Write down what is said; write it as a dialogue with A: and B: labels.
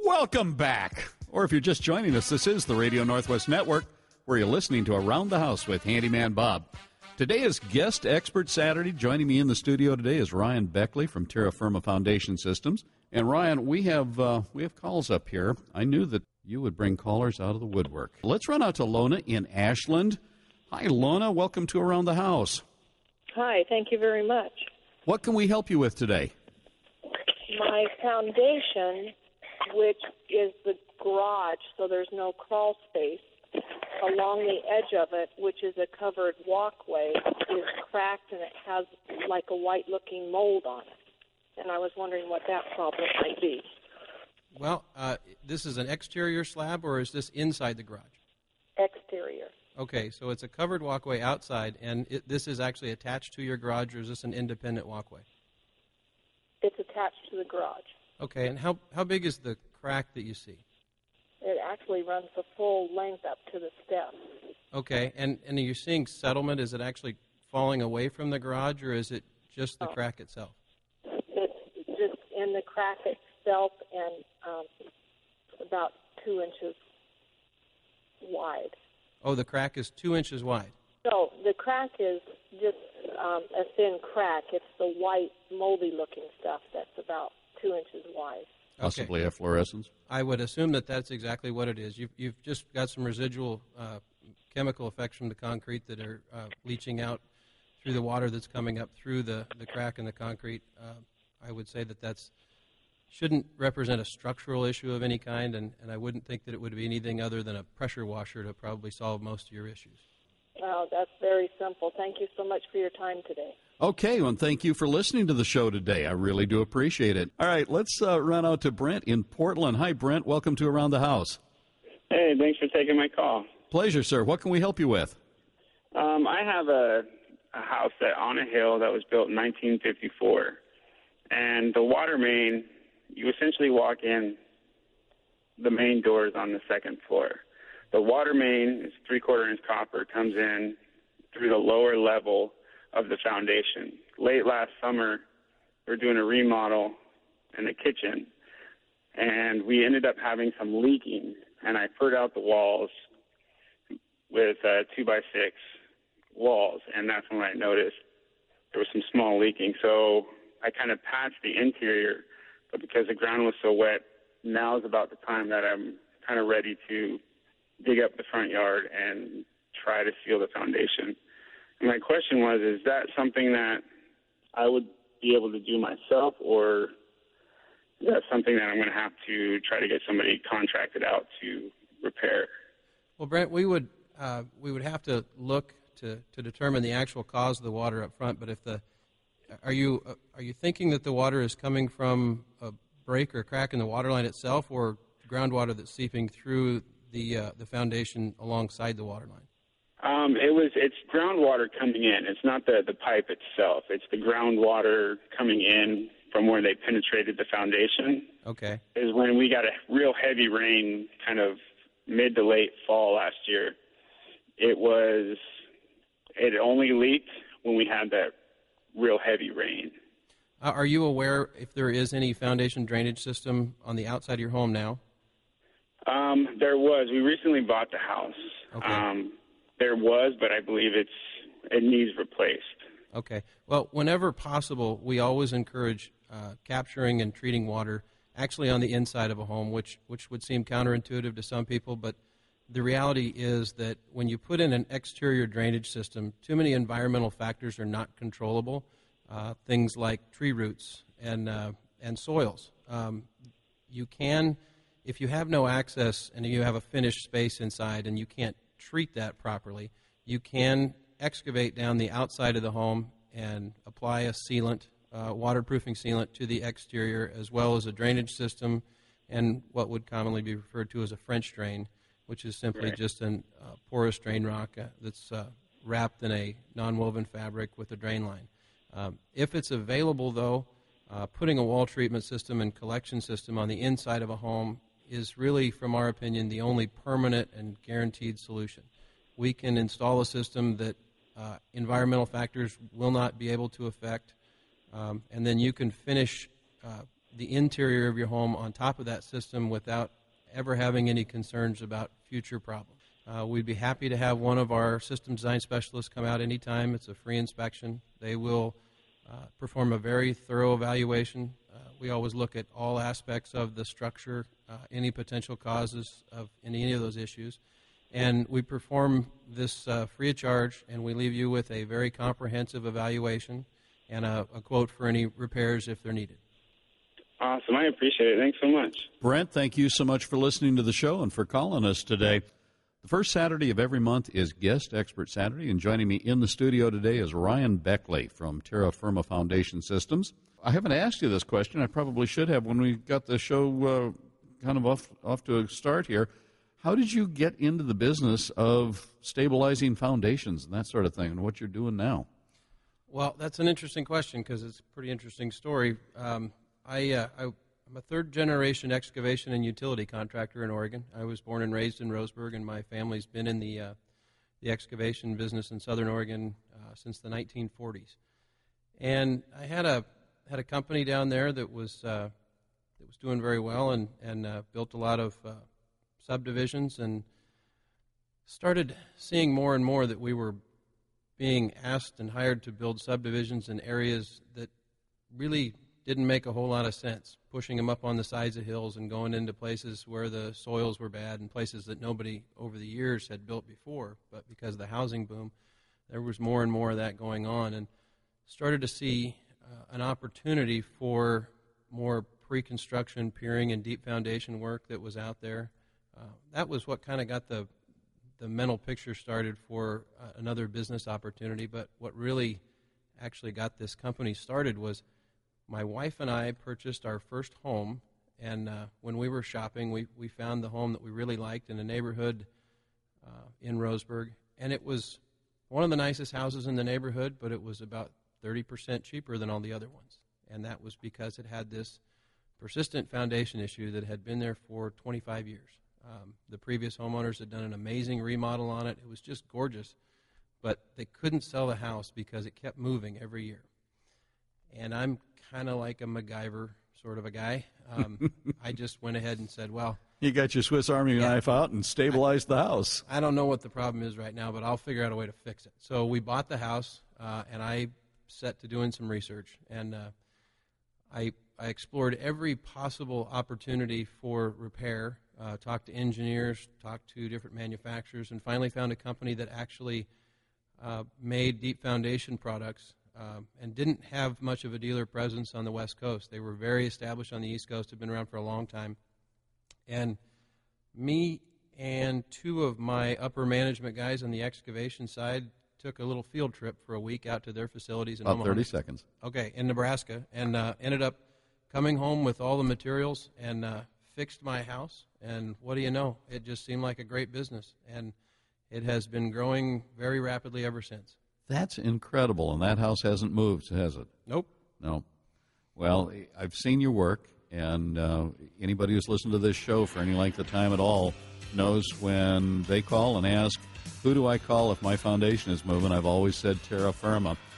A: Welcome back. Or if you're just joining us, this is the Radio Northwest Network, where you're listening to Around the House with Handyman Bob. Today is Guest Expert Saturday. Joining me in the studio today is Ryan Beckley from Terra Firma Foundation Systems. And Ryan, we have calls up here. I knew that you would bring callers out of the woodwork. Let's run out to Lona in Ashland. Hi, Lona. Welcome to Around the House.
B: Hi. Thank you very much.
A: What can we help you with today?
B: My foundation, which is the garage, so there's no crawl space, along the edge of it, which is a covered walkway, is cracked and it has like a white-looking mold on it. And I was wondering what that problem might be.
C: Well, this is an exterior slab, or is this inside the garage?
B: Exterior.
C: Okay, so it's a covered walkway outside, and this is actually attached to your garage, or is this an independent walkway?
B: It's attached to the garage.
C: Okay, and how big is the crack that you see?
B: It actually runs the full length up to the steps.
C: Okay, and are you seeing settlement? Is it actually falling away from the garage, or is it just the crack itself?
B: It's just in the crack itself and about 2 inches wide.
C: Oh, the crack is 2 inches wide.
B: So the crack is just a thin crack. It's the white, moldy-looking stuff that's about 2 inches wide.
A: Possibly efflorescence?
C: I would assume that that's exactly what it is. You've just got some residual chemical effects from the concrete that are leaching out through the water that's coming up through the crack in the concrete. I would say that shouldn't represent a structural issue of any kind, and I wouldn't think that it would be anything other than a pressure washer to probably solve most of your issues.
B: Oh, that's very simple. Thank you so much for your time today.
A: Okay, well, thank you for listening to the show today. I really do appreciate it. All right, let's run out to Brent in Portland. Hi, Brent. Welcome to Around the House.
D: Hey, thanks for taking my call.
A: Pleasure, sir. What can we help you with?
D: I have a house on a hill that was built in 1954, and the water main, you essentially walk in, the main door is on the second floor. The water main is 3/4-inch copper, comes in through the lower level of the foundation. Late last summer, we were doing a remodel in the kitchen, and we ended up having some leaking, and I put out the walls with 2x6 walls, and that's when I noticed there was some small leaking. So I kind of patched the interior, but because the ground was so wet, now is about the time that I'm kind of ready to dig up the front yard and try to seal the foundation. And my question was, is that something that I would be able to do myself, or is that something that I'm going to have to try to get somebody contracted out to repair?
C: Well, Brent, we would have to look to determine the actual cause of the water up front. But are you thinking that the water is coming from a break or crack in the water line itself, or groundwater that's seeping through the foundation alongside the water line?
D: It's groundwater coming in. It's not the pipe itself. It's the groundwater coming in from where they penetrated the foundation.
C: Okay.
D: Is when we got a real heavy rain, kind of mid to late fall last year. It only leaked when we had that real heavy rain.
C: Are you aware if there is any foundation drainage system on the outside of your home now?
D: There was. We recently bought the house.
C: Okay.
D: There was, but I believe it needs replaced.
C: Okay. Well, whenever possible, we always encourage capturing and treating water actually on the inside of a home, which would seem counterintuitive to some people, but the reality is that when you put in an exterior drainage system, too many environmental factors are not controllable. Things like tree roots and soils. You can, if you have no access and you have a finished space inside and you can't treat that properly, you can excavate down the outside of the home and apply a sealant, waterproofing sealant to the exterior, as well as a drainage system and what would commonly be referred to as a French drain, which is simply just a porous drain rock that's wrapped in a non-woven fabric with a drain line. If it's available, though, putting a wall treatment system and collection system on the inside of a home is really, from our opinion, the only permanent and guaranteed solution. We can install a system that environmental factors will not be able to affect, and then you can finish the interior of your home on top of that system without ever having any concerns about future problems. We'd be happy to have one of our system design specialists come out anytime. It's a free inspection. They will perform a very thorough evaluation. We always look at all aspects of the structure, any potential causes of any of those issues. And we perform this free of charge, and we leave you with a very comprehensive evaluation and a quote for any repairs if they're needed.
D: Awesome. I appreciate it. Thanks so much.
A: Brent, thank you so much for listening to the show and for calling us today. The first Saturday of every month is Guest Expert Saturday, and joining me in the studio today is Ryan Beckley from Terra Firma Foundation Systems. I haven't asked you this question. I probably should have when we got the show kind of off to a start here. How did you get into the business of stabilizing foundations and that sort of thing, and what you're doing now?
C: Well, that's an interesting question because it's a pretty interesting story. I'm a third-generation excavation and utility contractor in Oregon. I was born and raised in Roseburg, and my family's been in the excavation business in Southern Oregon since the 1940s. And I had a company down there that was doing very well and built a lot of subdivisions, and started seeing more and more that we were being asked and hired to build subdivisions in areas that really didn't make a whole lot of sense, pushing them up on the sides of hills and going into places where the soils were bad and places that nobody over the years had built before. But because of the housing boom, there was more and more of that going on, and started to see an opportunity for more pre-construction piering and deep foundation work that was out there. That was what kind of got the mental picture started for another business opportunity. But what really actually got this company started was my wife and I purchased our first home, and when we were shopping, we found the home that we really liked in a neighborhood in Roseburg, and it was one of the nicest houses in the neighborhood, but it was about 30% cheaper than all the other ones, and that was because it had this persistent foundation issue that had been there for 25 years. The previous homeowners had done an amazing remodel on it. It was just gorgeous, but they couldn't sell the house because it kept moving every year. And I'm kind of like a MacGyver sort of a guy. I just went ahead and said, well,
A: You got your Swiss Army knife out and stabilized the house.
C: I don't know what the problem is right now, but I'll figure out a way to fix it. So we bought the house, and I set to doing some research. And I explored every possible opportunity for repair, talked to engineers, talked to different manufacturers, and finally found a company that actually made deep foundation products and didn't have much of a dealer presence on the West Coast. They were very established on the East Coast, have been around for a long time. And me and two of my upper management guys on the excavation side took a little field trip for a week out to their facilities in
A: About
C: Omaha.
A: 30 seconds.
C: Okay, in Nebraska, and ended up coming home with all the materials and fixed my house. And what do you know? It just seemed like a great business, and it has been growing very rapidly ever since.
A: That's incredible, and that house hasn't moved, has it?
C: Nope.
A: No. Well, I've seen your work, and anybody who's listened to this show for any length of time at all knows when they call and ask, who do I call if my foundation is moving? I've always said Terra Firma.